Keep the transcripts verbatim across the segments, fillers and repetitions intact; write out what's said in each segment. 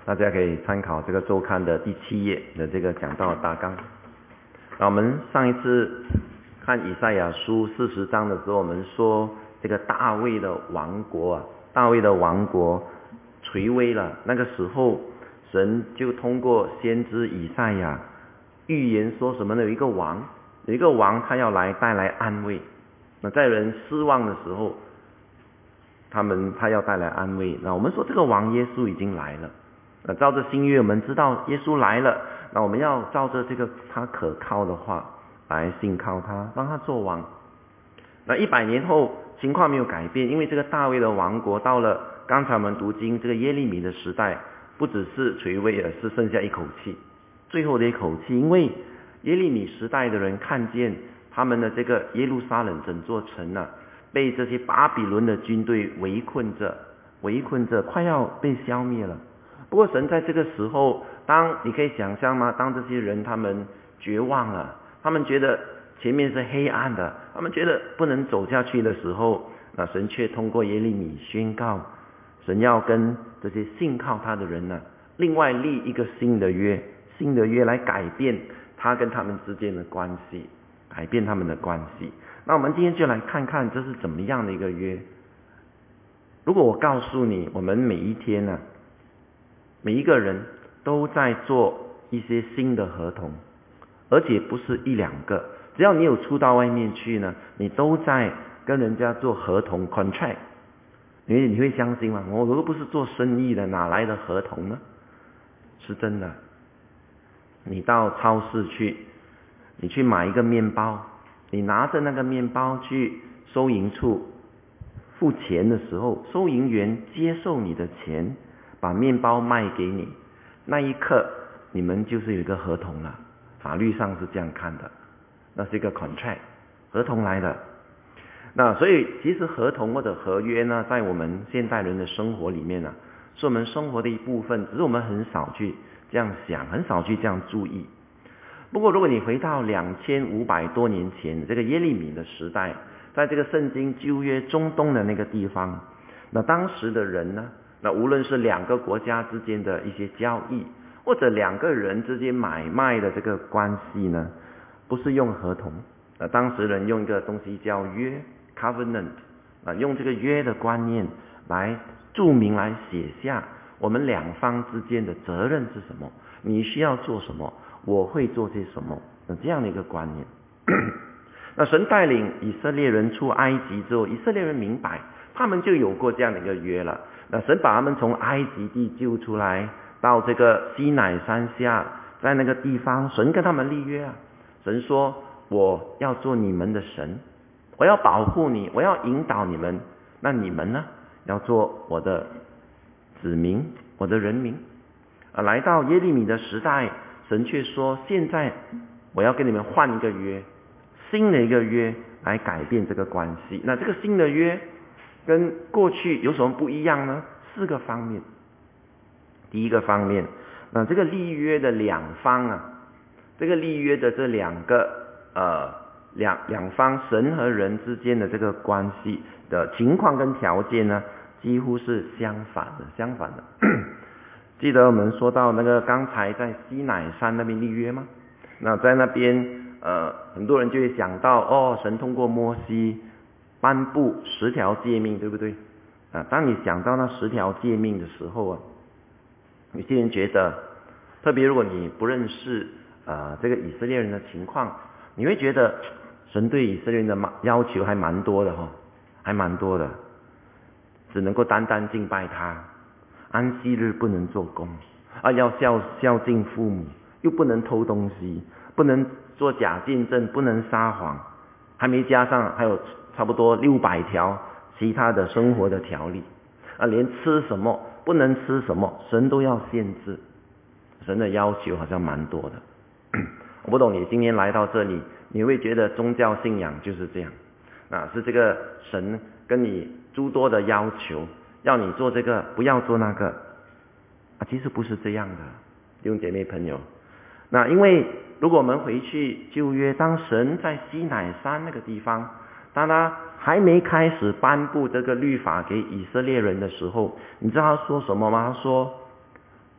大家可以参考这个周刊的第七页的这个讲道的大纲。那我们上一次看以赛亚书四十章的时候，我们说这个大卫的王国啊，大卫的王国垂危了。那个时候，神就通过先知以赛亚预言说什么呢？有一个王，有一个王，他要来带来安慰。那在人失望的时候，他们他要带来安慰。那我们说这个王耶稣已经来了。那照着新约，我们知道耶稣来了。那我们要照着这个他可靠的话来信靠他，让他做王。那一百年后情况没有改变，因为这个大卫的王国到了刚才我们读经这个耶利米的时代，不只是垂危，而是剩下一口气，最后的一口气。因为耶利米时代的人看见他们的这个耶路撒冷整座城啊，被这些巴比伦的军队围困着，围困着，快要被消灭了。不过神在这个时候，当你可以想象吗？当这些人他们绝望了，他们觉得前面是黑暗的，他们觉得不能走下去的时候，那神却通过耶利米宣告，神要跟这些信靠他的人呢、啊，另外立一个新的约，新的约来改变他跟他们之间的关系，改变他们的关系。那我们今天就来看看这是怎么样的一个约。如果我告诉你，我们每一天呢、啊，每一个人都在做一些新的合同，而且不是一两个，只要你有出到外面去呢，你都在跟人家做合同 contract。 因为你会相信吗？我如果不是做生意的，哪来的合同呢？是真的。你到超市去，你去买一个面包，你拿着那个面包去收银处付钱的时候，收银员接受你的钱，把面包卖给你，那一刻你们就是有一个合同了，法律上是这样看的，那是一个 contract， 合同来的。那所以其实合同或者合约呢，在我们现代人的生活里面呢、啊，是我们生活的一部分，只是我们很少去这样想，很少去这样注意。不过如果你回到两千五百多年前这个耶利米的时代，在这个圣经旧约中东的那个地方，那当时的人呢，那无论是两个国家之间的一些交易，或者两个人之间买卖的这个关系呢，不是用合同，那当时人用一个东西叫约 covenant， 啊，用这个约的观念来注明，来写下我们两方之间的责任是什么，你需要做什么，我会做些什么，那这样的一个观念。那神带领以色列人出埃及之后，以色列人明白他们就有过这样的一个约了。那神把他们从埃及地救出来，到这个西乃山下，在那个地方神跟他们立约啊。神说我要做你们的神，我要保护你，我要引导你们，那你们呢要做我的子民，我的人民啊。来到耶利米的时代，神却说现在我要跟你们换一个约，新的一个约来改变这个关系。那这个新的约跟过去有什么不一样呢？四个方面。第一个方面，那这个立约的两方啊，这个立约的这两个呃两两方神和人之间的这个关系的情况跟条件呢，几乎是相反的，相反的。记得我们说到那个刚才在西乃山那边立约吗？那在那边呃很多人就会想到，哦，神通过摩西颁布十条诫命，对不对啊？当你想到那十条诫命的时候啊，有些人觉得，特别如果你不认识呃这个以色列人的情况，你会觉得神对以色列人的要求还蛮多的哦，还蛮多的，只能够单单敬拜他，安息日不能做工啊，要孝孝敬父母，又不能偷东西，不能做假见证，不能撒谎，还没加上还有差不多六百条其他的生活的条例啊，连吃什么不能吃什么，神都要限制。神的要求好像蛮多的。我不懂你今天来到这里，你会觉得宗教信仰就是这样啊，是这个神跟你诸多的要求，要你做这个不要做那个啊，其实不是这样的，弟兄姐妹朋友。那因为如果我们回去旧约，当神在西乃山那个地方，当他还没开始颁布这个律法给以色列人的时候，你知道他说什么吗？他说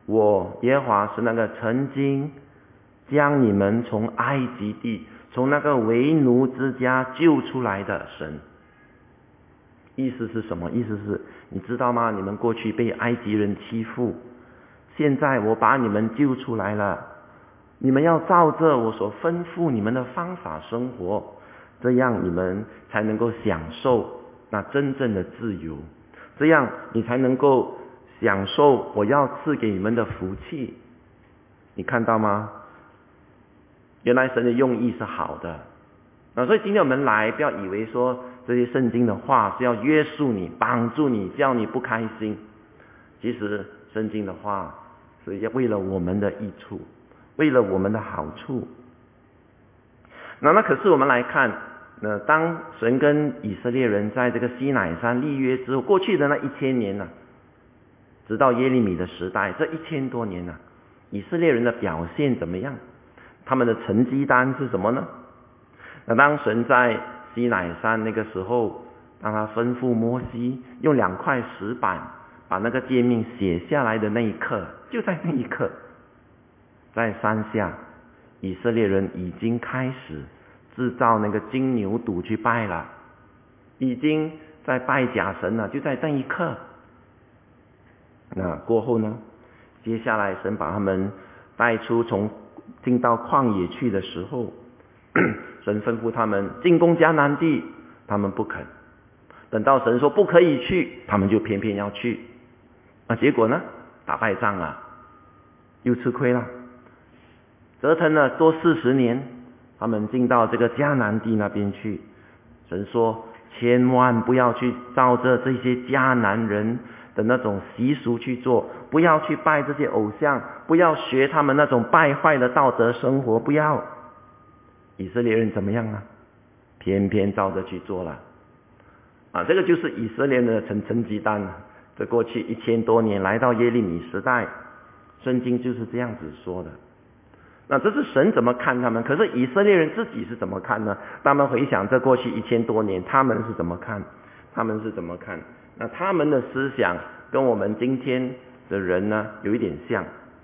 我耶和华是那个曾经将你们从埃及地，从那个为奴之家救出来的神。意思是什么？意思是你知道吗？你们过去被埃及人欺负，现在我把你们救出来了，你们要照着我所吩咐你们的方法生活，这样你们才能够享受那真正的自由，这样你才能够享受我要赐给你们的福气。你看到吗？原来神的用意是好的。啊，所以今天我们来，不要以为说这些圣经的话是要约束你、绑住你、叫你不开心。其实圣经的话是要为了我们的益处，为了我们的好处。那那可是我们来看，那当神跟以色列人在这个西乃山立约之后，过去的那一千年呢、啊，直到耶利米的时代，这一千多年呢、啊，以色列人的表现怎么样？他们的成绩单是什么呢？那当神在西乃山那个时候，当他吩咐摩西用两块石板把那个诫命写下来的那一刻，就在那一刻，在山下，以色列人已经开始制造那个金牛犊去拜了，已经在拜假神了，就在那一刻。那过后呢，接下来神把他们带出从进到旷野去的时候，神吩咐他们进攻迦南地，他们不肯。等到神说不可以去，他们就偏偏要去。那结果呢？打败仗了，又吃亏了，折腾了多四十年，他们进到这个迦南地那边去。神说千万不要去照着这些迦南人的那种习俗去做，不要去拜这些偶像，不要学他们那种败坏的道德生活，不要。以色列人怎么样啊？偏偏照着去做了啊！这个就是以色列人的成成绩单。这过去一千多年来到耶利米时代，圣经就是这样子说的。那这是神怎么看他们？可是以色列人自己是怎么看呢？他们回想这过去一千多年，他们是怎么看？他们是怎么看？那他们的思想跟我们今天的人呢有一点像。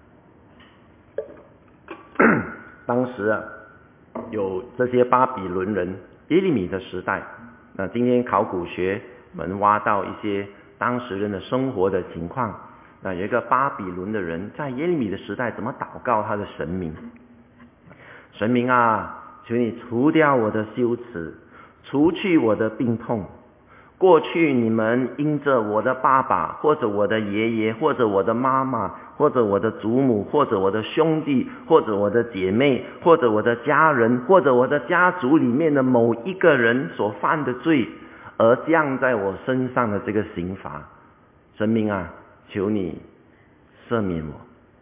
当时啊，有这些巴比伦人，耶利米的时代。那今天考古学我们挖到一些当时人的生活的情况。那有一个巴比伦的人在耶利米的时代怎么祷告他的神明？神明啊，求你除掉我的羞耻，除去我的病痛。过去你们因着我的爸爸，或者我的爷爷，或者我的妈妈，或者我的祖母，或者我的兄弟，或者我的姐妹，或者我的家人，或者我的家族里面的某一个人所犯的罪，而降在我身上的这个刑罚，神明啊，求你赦免我。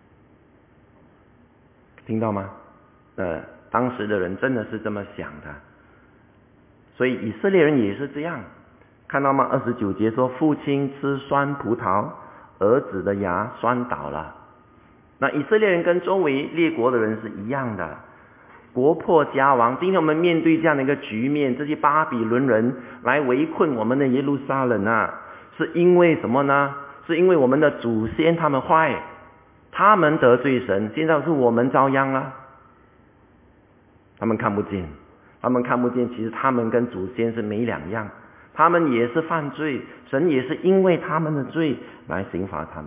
听到吗？呃，当时的人真的是这么想的。所以以色列人也是这样，看到吗？二十九节说，父亲吃酸葡萄，儿子的牙酸倒了。那以色列人跟周围列国的人是一样的，国破家亡。今天我们面对这样的一个局面，这些巴比伦人来围困我们的耶路撒冷啊，是因为什么呢？是因为我们的祖先他们坏，他们得罪神，现在是我们遭殃了。他们看不见，他们看不见，其实他们跟祖先是没两样，他们也是犯罪，神也是因为他们的罪来刑罚他们。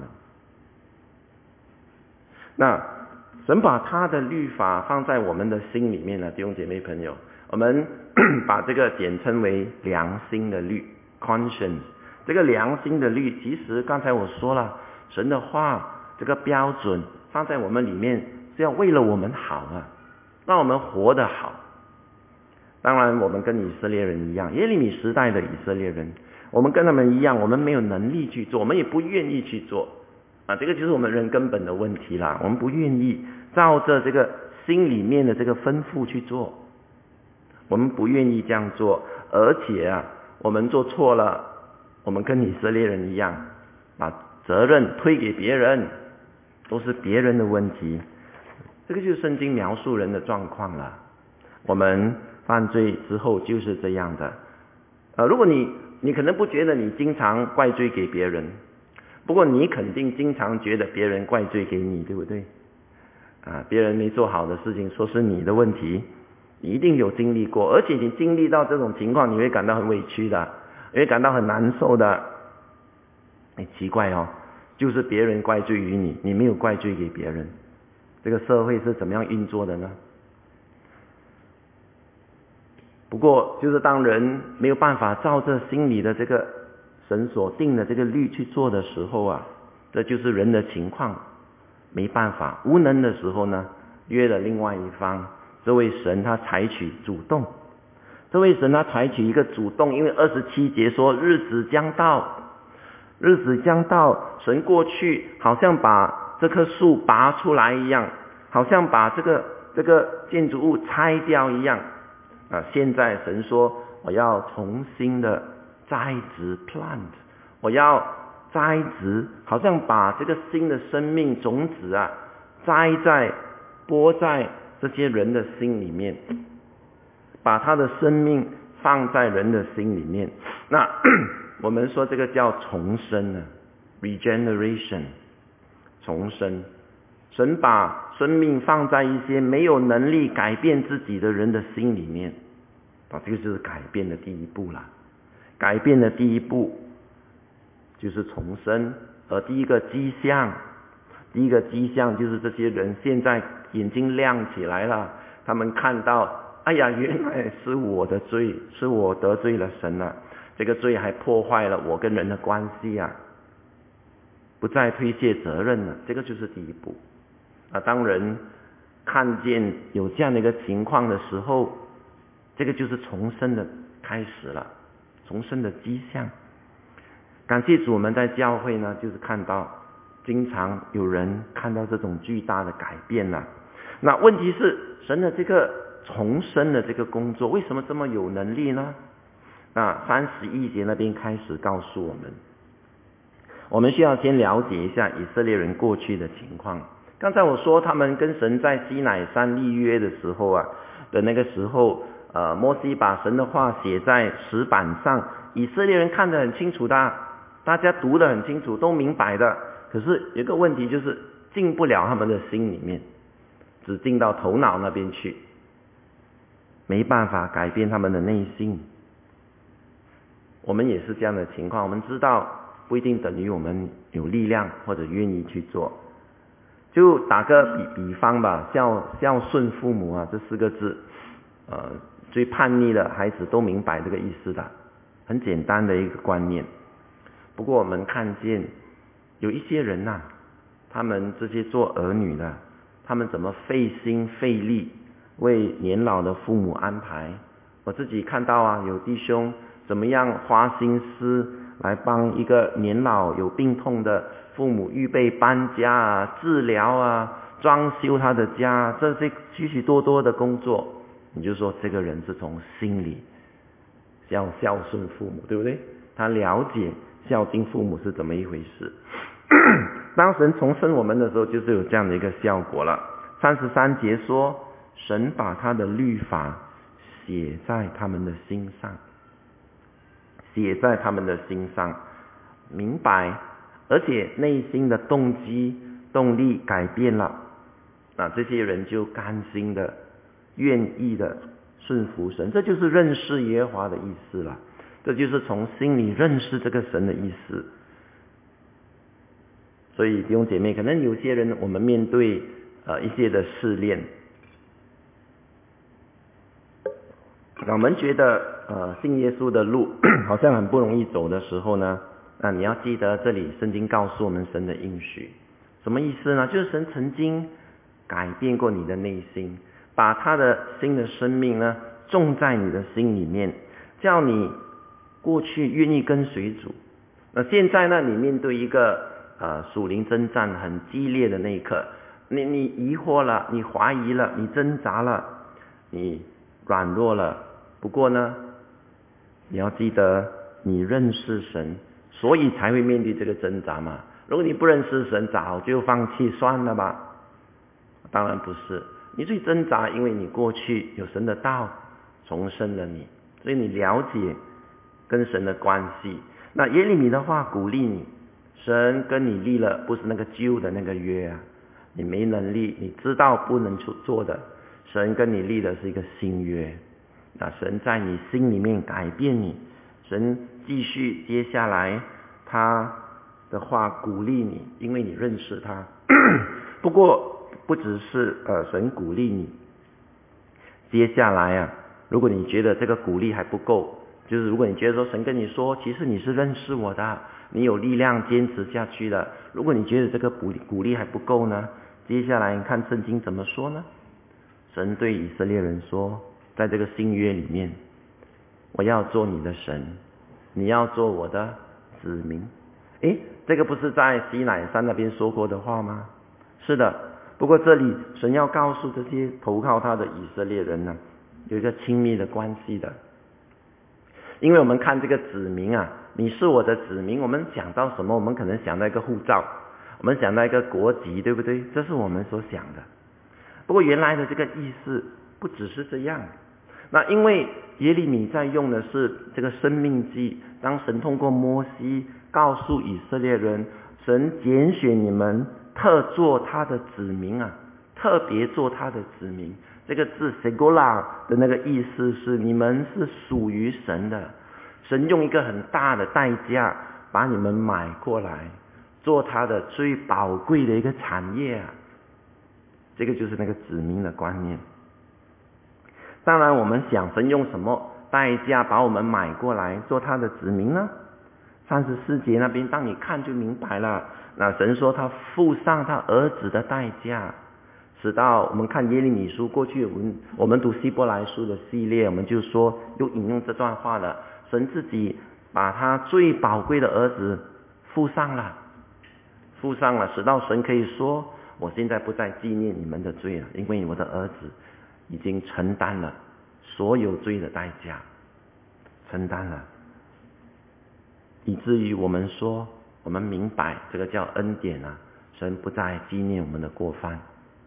那神把他的律法放在我们的心里面呢，弟兄姐妹朋友，我们把这个简称为良心的律 conscience。 这个良心的律，其实刚才我说了，神的话这个标准放在我们里面是要为了我们好啊，让我们活得好。当然我们跟以色列人一样，耶利米时代的以色列人，我们跟他们一样，我们没有能力去做，我们也不愿意去做啊，这个就是我们人根本的问题啦。我们不愿意照着这个心里面的这个吩咐去做，我们不愿意这样做，而且啊，我们做错了，我们跟以色列人一样，把责任推给别人，都是别人的问题。这个就是圣经描述人的状况了。我们犯罪之后就是这样的。呃，如果你你可能不觉得你经常怪罪给别人， 不过你肯定经常觉得别人怪罪给你，对不对？啊，别人没做好的事情，说是你的问题，你一定有经历过，而且你经历到这种情况，你会感到很委屈的，你会感到很难受的。哎，奇怪哦，就是别人怪罪于你，你没有怪罪给别人，这个社会是怎么样运作的呢？不过，就是当人没有办法照着心里的这个神所定的这个律去做的时候啊，这就是人的情况，没办法，无能的时候呢，约了另外一方，这位神他采取主动，这位神他采取一个主动，因为二十七节说日子将到，日子将到，神过去好像把这棵树拔出来一样，好像把这个这个建筑物拆掉一样啊！现在神说我要重新的栽植 plant， 我要栽植，好像把这个新的生命种子啊栽在播在这些人的心里面，把他的生命放在人的心里面。那我们说这个叫重生啊 regeneration， 重生。神把生命放在一些没有能力改变自己的人的心里面，啊，这个就是改变的第一步啦。改变的第一步就是重生，而第一个迹象，第一个迹象就是这些人现在眼睛亮起来了，他们看到，哎呀，原来是我的罪，是我得罪了神啊，这个罪还破坏了我跟人的关系啊，不再推卸责任了，这个就是第一步。啊，当人看见有这样的一个情况的时候，这个就是重生的开始了，重生的迹象。感谢主，我们在教会呢，就是看到经常有人看到这种巨大的改变了。那问题是，神的这个重生的这个工作，为什么这么有能力呢？那三十一节那边开始告诉我们，我们需要先了解一下以色列人过去的情况。刚才我说他们跟神在西乃山立约的时候啊的那个时候，呃，摩西把神的话写在石板上，以色列人看得很清楚的，大家读得很清楚，都明白的。可是有一个问题，就是进不了他们的心里面，只进到头脑那边去，没办法改变他们的内心。我们也是这样的情况，我们知道不一定等于我们有力量或者愿意去做。就打个比比方吧，孝孝顺父母啊，这四个字，呃，最叛逆的孩子都明白这个意思的，很简单的一个观念。不过我们看见有一些人呐、啊，他们这些做儿女的，他们怎么费心费力为年老的父母安排。我自己看到啊，有弟兄怎么样花心思来帮一个年老有病痛的父母预备搬家啊、治疗啊、装修他的家，这些许许多多的工作，你就说这个人是从心里要孝顺父母，对不对？他了解孝敬父母是怎么一回事。当神重生我们的时候，就是有这样的一个效果了。三十三节说，神把他的律法写在他们的心上，写在他们的心上，明白，而且内心的动机动力改变了，那这些人就甘心的愿意的顺服神，这就是认识耶和华的意思了，这就是从心里认识这个神的意思。所以弟兄姐妹，可能有些人我们面对呃一些的试炼，我们觉得呃信耶稣的路好像很不容易走的时候呢，那你要记得这里圣经告诉我们神的应许，什么意思呢？就是神曾经改变过你的内心，把他的新的生命呢种在你的心里面，叫你过去愿意跟随主。那现在呢，你面对一个呃属灵征战很激烈的那一刻，你你疑惑了，你怀疑了，你挣扎了，你软弱了。不过呢，你要记得你认识神，所以才会面对这个挣扎嘛。如果你不认识神，早就放弃算了吧。当然不是，你最挣扎，因为你过去有神的道重生了你，所以你了解跟神的关系。那耶利米的话鼓励你， 神跟你立了不是那个旧的那个约啊，你没能力，你知道不能去做的，神跟你立的是一个新约。那神在你心里面改变你，神继续接下来他的话鼓励你，因为你认识他。不过不只是呃神鼓励你，接下来啊，如果你觉得这个鼓励还不够，就是如果你觉得说神跟你说，其实你是认识我的，你有力量坚持下去的。如果你觉得这个鼓励鼓励还不够呢，接下来你看圣经怎么说呢？神对以色列人说，在这个新约里面，我要做你的神，你要做我的子民。诶，这个不是在西乃山那边说过的话吗？是的，不过这里神要告诉这些投靠他的以色列人呢，有一个亲密的关系的。因为我们看这个子民啊，你是我的子民，我们想到什么？我们可能想到一个护照，我们想到一个国籍，对不对？这是我们所想的。不过原来的这个意思不只是这样。那因为耶利米在用的是这个生命记，当神通过摩西告诉以色列人，神拣选你们特做他的子民啊，特别做他的子民。这个字 Segola 的那个意思是你们是属于神的，神用一个很大的代价把你们买过来，做他的最宝贵的一个产业啊。这个就是那个子民的观念。当然我们想神用什么代价把我们买过来做他的子民呢？三十四节那边当你看就明白了。那神说他付上他儿子的代价，直到我们看耶利米书，过去我们我们读希伯来书的系列，我们就说又引用这段话了。神自己把他最宝贵的儿子付上了，付上了，直到神可以说，我现在不再纪念你们的罪了，因为我的儿子已经承担了所有罪的代价，承担了，以至于我们说，我们明白这个叫恩典啊，神不再纪念我们的过犯。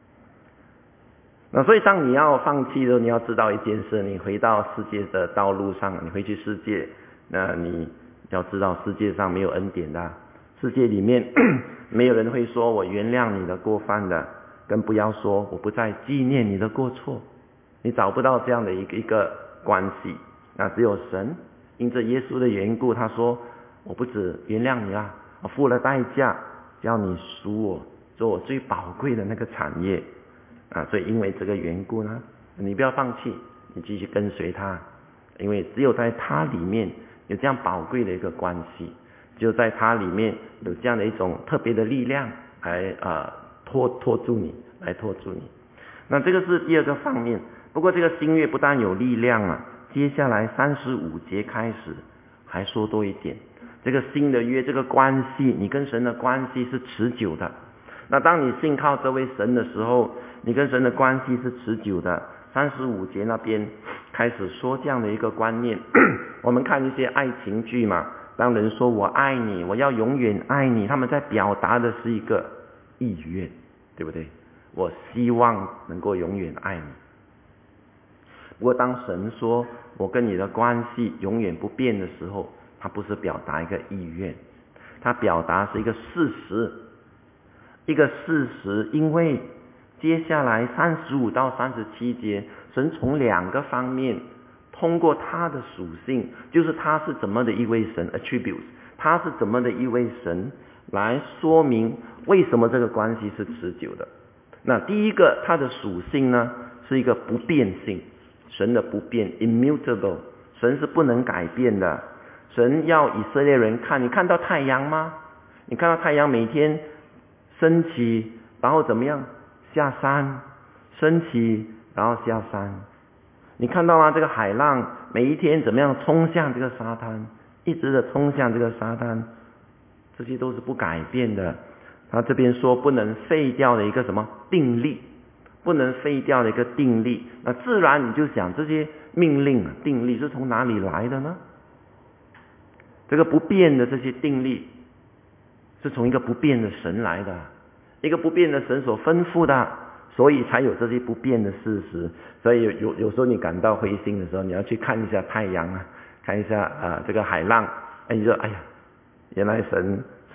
那所以当你要放弃的时候，你要知道一件事，你回到世界的道路上，你回去世界，那你要知道世界上没有恩典的，世界里面没有人会说我原谅你的过犯的，更不要说我不再纪念你的过错，你找不到这样的一个一个关系。那只有神因着耶稣的缘故，他说我不止原谅你啊，我付了代价叫你属我，做我最宝贵的那个产业啊。所以因为这个缘故呢，你不要放弃，你继续跟随他，因为只有在他里面有这样宝贵的一个关系，只有在他里面有这样的一种特别的力量来啊拖拖住你，来拖住你。那这个是第二个方面。不过这个新约不但有力量啊，接下来三十五节开始还说多一点，这个新的约，这个关系，你跟神的关系是持久的。那当你信靠这位神的时候，你跟神的关系是持久的。三十五节那边开始说这样的一个观念。我们看一些爱情剧嘛，当人说我爱你，我要永远爱你，他们在表达的是一个意愿，对不对？我希望能够永远爱你。不过当神说我跟你的关系永远不变的时候，他不是表达一个意愿，他表达是一个事实，一个事实。因为接下来三十五到三十七节，神从两个方面通过他的属性，就是他是怎么的一位神 attributes， 他是怎么的一位神，来说明为什么这个关系是持久的。那第一个，他的属性呢是一个不变性，神的不变 immutable， 神是不能改变的。神要以色列人看，你看到太阳吗？你看到太阳每天升起，然后怎么样下山，升起然后下山。你看到吗？这个海浪每一天怎么样冲向这个沙滩，一直的冲向这个沙滩，这些都是不改变的。他这边说不能废掉的一个什么定力，不能废掉的一个定力。那自然你就想，这些命令啊定力是从哪里来的呢？这个不变的这些定力是从一个不变的神来的，一个不变的神所吩咐的，所以才有这些不变的事实。所以有有有时候你感到灰心的时候，你要去看一下太阳啊，看一下啊、呃、这个海浪，哎，你说哎呀，原来神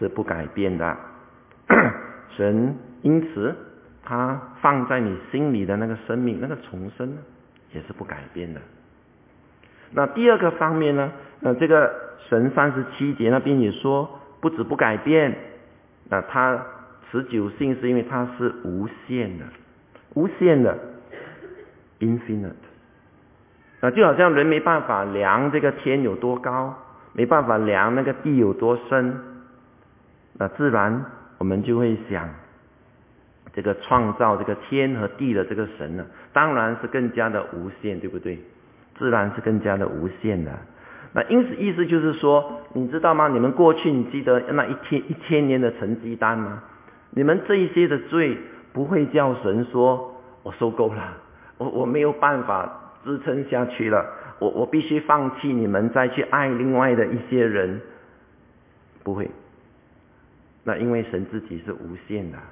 是不改变的。神因此他放在你心里的那个生命，那个重生也是不改变的。那第二个方面呢，呃，这个神三十七节那边也说，不止不改变，那他持久性是因为它是无限的，无限的 infinite。啊，就好像人没办法量这个天有多高，没办法量那个地有多深，那自然我们就会想，这个创造这个天和地的这个神呢，当然是更加的无限，对不对？自然是更加的无限的。那因此意思就是说，你知道吗？你们过去你记得那一天一千年的成绩单吗？你们这一些的罪不会叫神说，我受够了，我我没有办法支撑下去了，我我必须放弃你们，再去爱另外的一些人，不会。那因为神自己是无限的。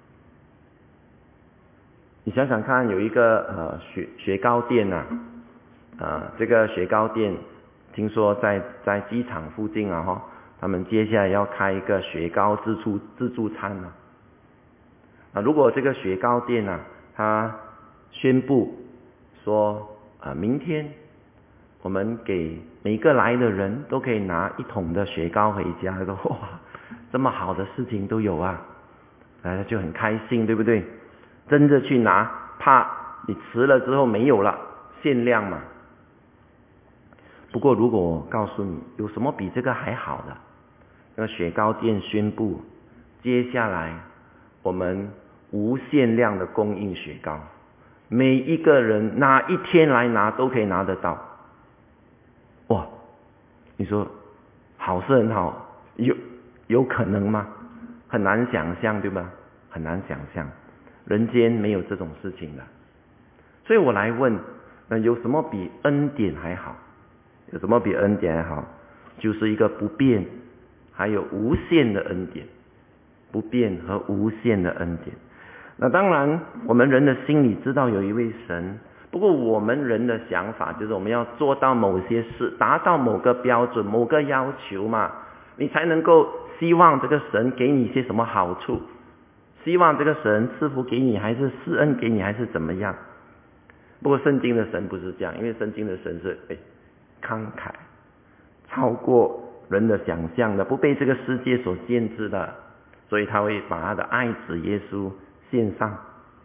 你想想看，有一个呃雪雪糕店啊，啊、呃、这个雪糕店听说在在机场附近啊哈，他们接下来要开一个雪糕自助自助餐啊。啊，如果这个雪糕店啊，他宣布说啊、呃，明天我们给每个来的人都可以拿一桶的雪糕回家，说哇，这么好的事情都有啊，大家就很开心，对不对？争着去拿，怕你迟了之后没有了，限量嘛。不过如果我告诉你，有什么比这个还好的？那个雪糕店宣布，接下来我们无限量的供应雪糕，每一个人哪一天来拿都可以拿得到。哇，你说好是很好，有有可能吗？很难想象，对吧？很难想象，人间没有这种事情的。所以我来问，呃，有什么比恩典还好？有什么比恩典还好？就是一个不变，还有无限的恩典，不变和无限的恩典。那当然，我们人的心里知道有一位神，不过我们人的想法就是我们要做到某些事，达到某个标准、某个要求嘛，你才能够希望这个神给你一些什么好处，希望这个神赐福给你，还是施恩给你，还是怎么样？不过圣经的神不是这样，因为圣经的神是哎慷慨，超过人的想象的，不被这个世界所限制的，所以他会把他的爱子耶稣献上。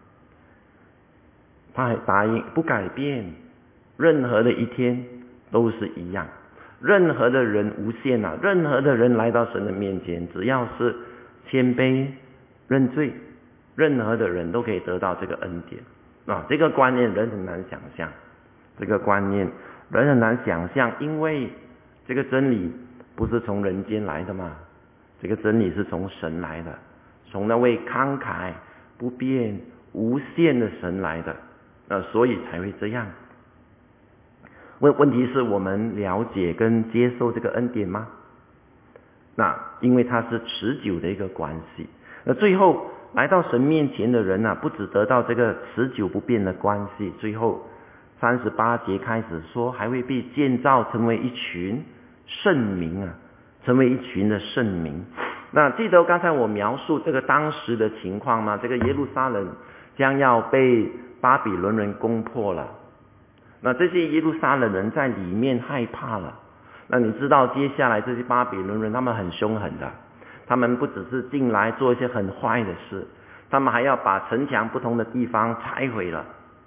他还答应不改变，任何的一天都是一样，任何的人无限啊，任何的人来到神的面前，只要是谦卑认罪，任何的人都可以得到这个恩典啊！这个观念人很难想象，这个观念人很难想象，因为这个真理不是从人间来的嘛，这个真理是从神来的，从那位慷慨不变无限的神来的。呃，所以才会这样。问问题是我们了解跟接受这个恩典吗？那因为它是持久的一个关系。那最后来到神面前的人啊，不只得到这个持久不变的关系，最后三十八节开始说，还会被建造成为一群圣民啊，成为一群的圣民。那记得刚才我描述这个当时的情况吗？这个耶路撒冷将要被巴比伦人攻破了，那这些耶路撒冷人在里面害怕了。那你知道接下来这些巴比伦人他们很凶狠的，他们不只是进来做一些很坏的事，他们还要把城墙不同的地方拆毁了，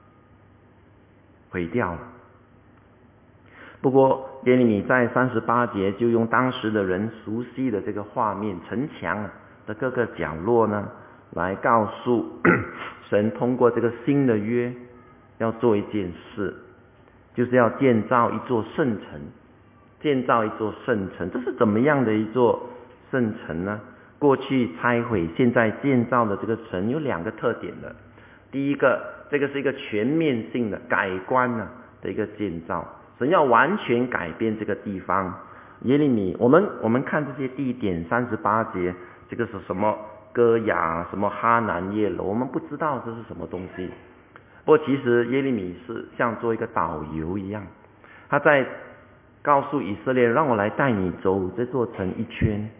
毁掉了。不过耶利米在三十八节就用当时的人熟悉的这个画面，城墙的各个角落呢，来告诉神通过这个新的约要做一件事，就是要建造一座圣城，建造一座圣城。这是怎么样的一座圣城呢？过去拆毁现在建造的这个城有两个特点的。第一个，这个是一个全面性的改观呢的一个建造，神要完全改变这个地方。耶利米，我们我们看这些地点，三十八节，这个是什么歌雅，什么哈南耶楼，我们不知道这是什么东西。不过其实耶利米是像做一个导游一样，他在告诉以色列，让我来带你走这座城一圈，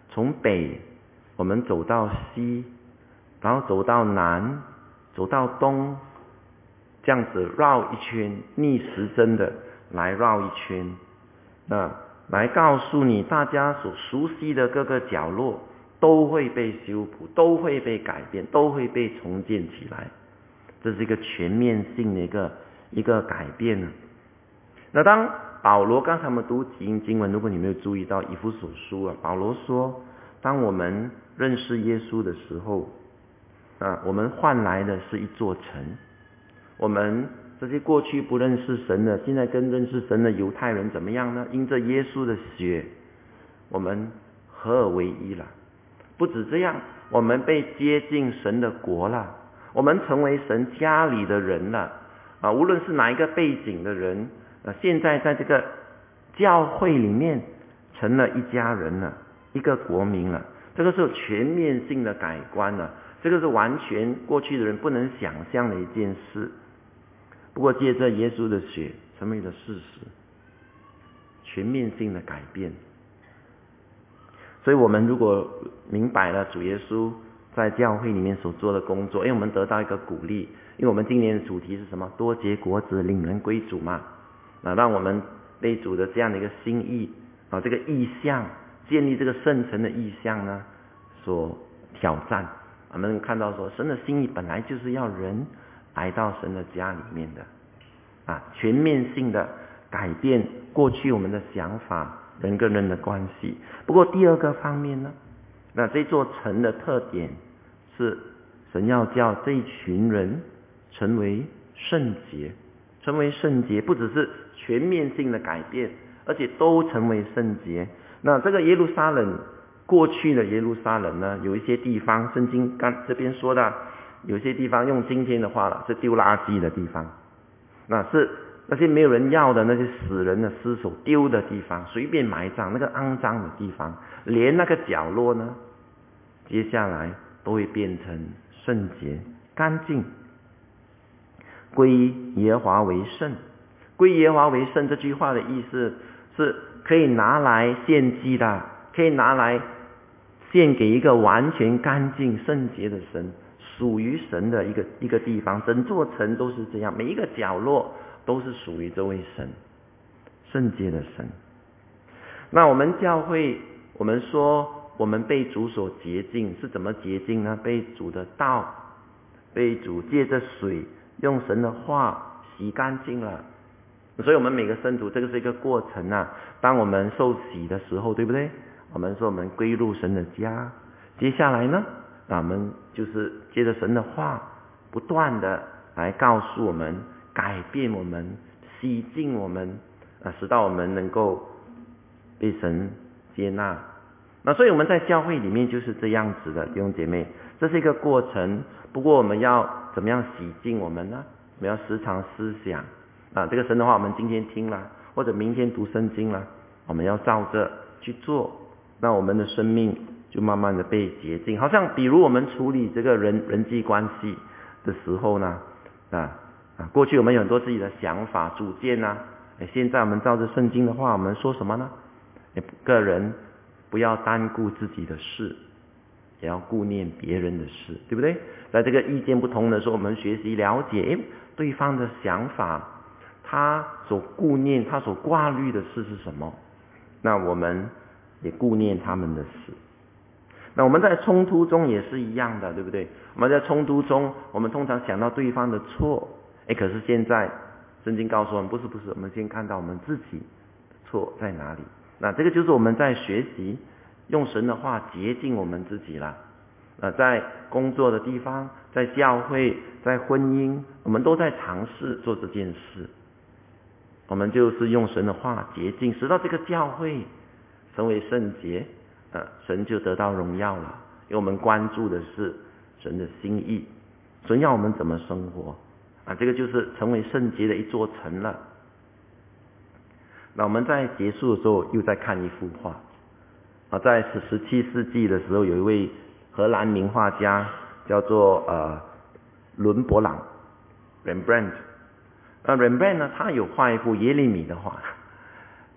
从北我们走到西，然后走到南，走到东，这样子绕一圈，逆时针的来绕一圈，那来告诉你大家所熟悉的各个角落都会被修补，都会被改变，都会被重建起来。这是一个全面性的一个一个改变呢。那当保罗刚才我们读经经文，如果你没有注意到以弗所书啊，保罗说，当我们认识耶稣的时候啊，我们换来的是一座城。我们这些过去不认识神的，现在跟认识神的犹太人怎么样呢？因着耶稣的血，我们合而为一了。不止这样，我们被接进神的国了，我们成为神家里的人了啊！无论是哪一个背景的人，啊，现在在这个教会里面成了一家人了，一个国民了。这个是有全面性的改观了，这个是完全过去的人不能想象的一件事。不过借着耶稣的血成为了事实，全面性的改变。所以我们如果明白了主耶稣在教会里面所做的工作，因为我们得到一个鼓励，因为我们今年的主题是什么？多结果子，领人归主嘛。啊，让我们被主的这样的一个心意啊，这个意向，建立这个圣城的意向呢，所挑战。我们看到说，神的心意本来就是要人来到神的家里面的啊，全面性的改变过去我们的想法，人跟人的关系。不过第二个方面呢，那这座城的特点是神要叫这一群人成为圣洁，成为圣洁，不只是全面性的改变，而且都成为圣洁。那这个耶路撒冷，过去的耶路撒冷呢，有一些地方圣经刚这边说的，有些地方用今天的话了，是丢垃圾的地方，那是那些没有人要的那些死人的尸首丢的地方，随便埋葬，那个肮脏的地方，连那个角落呢，接下来都会变成圣洁干净，归耶和华为圣。归耶和华为圣这句话的意思是可以拿来献祭的，可以拿来献给一个完全干净圣洁的神，属于神的一个一个地方。整座城都是这样，每一个角落都是属于这位神，圣洁的神。那我们教会，我们说我们被主所洁净，是怎么洁净呢？被主的道，被主借着水用神的话洗干净了。所以我们每个圣徒，这个是一个过程啊。当我们受洗的时候，对不对？我们说我们归入神的家，接下来呢，我们就是借着神的话，不断的来告诉我们，改变我们，洗净我们，啊，使到我们能够被神接纳。那所以我们在教会里面就是这样子的，弟兄姐妹，这是一个过程。不过我们要怎么样洗净我们呢？我们要时常思想啊，这个神的话我们今天听了，或者明天读圣经了，我们要照着去做，那我们的生命就慢慢的被洁净。好像比如我们处理这个人人际关系的时候呢，啊啊，过去我们有很多自己的想法主见啊，现在我们照着圣经的话，我们说什么呢？个人不要单顾自己的事，也要顾念别人的事，对不对？在这个意见不同的时候，我们学习了解，诶，对方的想法，他所顾念、他所挂虑的事是什么？那我们也顾念他们的事。那我们在冲突中也是一样的，对不对？我们在冲突中，我们通常想到对方的错，诶，可是现在圣经告诉我们，不是不是，我们先看到我们自己错在哪里。那这个就是我们在学习用神的话洁净我们自己啦。呃，在工作的地方，在教会，在婚姻，我们都在尝试做这件事。我们就是用神的话洁净，使到这个教会成为圣洁，呃，神就得到荣耀了。因为我们关注的是神的心意，神要我们怎么生活啊？这个就是成为圣洁的一座城了。那我们在结束的时候又再看一幅画啊，在十七世纪的时候，有一位荷兰名画家叫做呃伦勃朗 （Rembrandt）。那 Rembrandt 呢，他有画一幅耶利米的画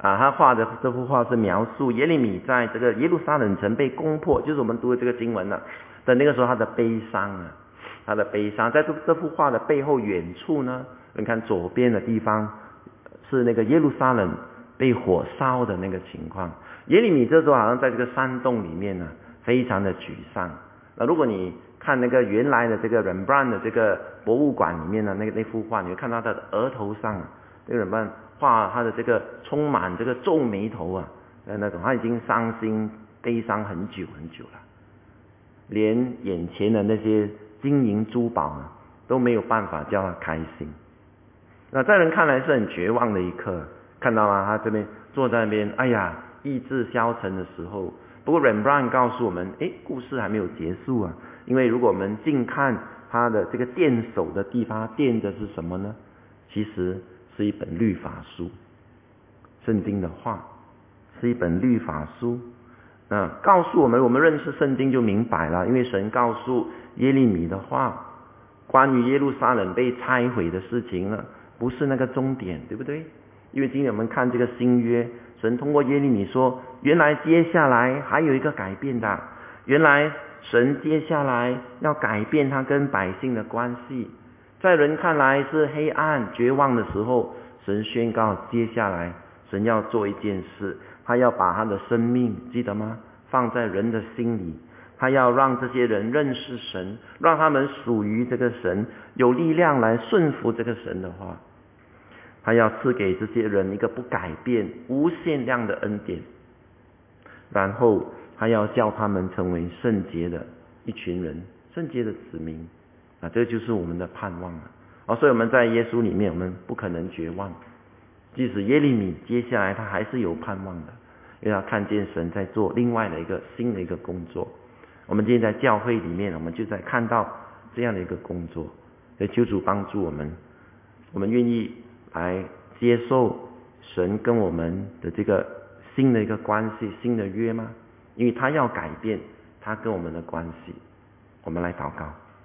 啊，他画的这幅画是描述耶利米在这个耶路撒冷城被攻破，就是我们读的这个经文了的那个时候他的悲伤啊，他的悲伤。在这这幅画的背后远处呢，你看左边的地方是那个耶路撒冷被火烧的那个情况。耶利米这时候好像在这个山洞里面呢，非常的沮丧。那如果你看那个原来的这个 Rembrandt 的这个博物馆里面的那个那幅画，你会看到他的额头上，这个 Rembrandt 画他的这个充满这个皱眉头啊，那种他已经伤心悲伤很久很久了，连眼前的那些金银珠宝啊都没有办法叫他开心。那在人看来是很绝望的一刻，看到吗？他这边坐在那边，哎呀，意志消沉的时候。不过 Rembrandt 告诉我们，诶，故事还没有结束啊，因为如果我们近看他的这个垫手的地方，垫的是什么呢？其实是一本律法书，圣经的话是一本律法书。那告诉我们，我们认识圣经就明白了，因为神告诉耶利米的话，关于耶路撒冷被拆毁的事情呢，不是那个终点，对不对？因为今天我们看这个新约，神通过耶利米说，原来接下来还有一个改变的，原来神接下来要改变他跟百姓的关系。在人看来是黑暗绝望的时候，神宣告接下来神要做一件事，他要把他的生命，记得吗？放在人的心里，他要让这些人认识神，让他们属于这个神，有力量来顺服这个神的话。他要赐给这些人一个不改变无限量的恩典，然后他要叫他们成为圣洁的一群人，圣洁的子民啊，这就是我们的盼望了啊！所以我们在耶稣里面，我们不可能绝望。即使耶利米接下来他还是有盼望的，因为他看见神在做另外的一个新的一个工作。我们今天在教会里面，我们就在看到这样的一个工作，所以求主帮助我们，我们愿意来接受神跟我们的这个新的一个关系，新的约吗？因为他要改变他跟我们的关系。我们来祷告。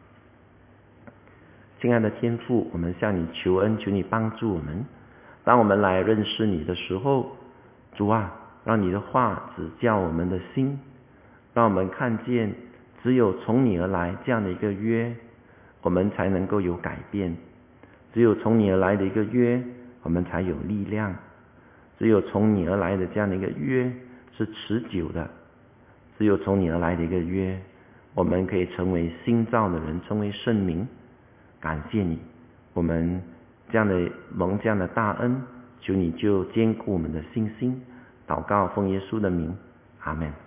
亲爱的天父，我们向你求恩，求你帮助我们。当我们来认识你的时候，主啊，让你的话指教我们的心，让我们看见只有从你而来这样的一个约，我们才能够有改变。只有从你而来的一个约，我们才有力量。只有从你而来的这样的一个约是持久的。只有从你而来的一个约，我们可以成为新造的人，成为圣民。感谢你，我们这样的蒙这样的大恩，求你就坚固我们的信心。祷告奉耶稣的名，阿们。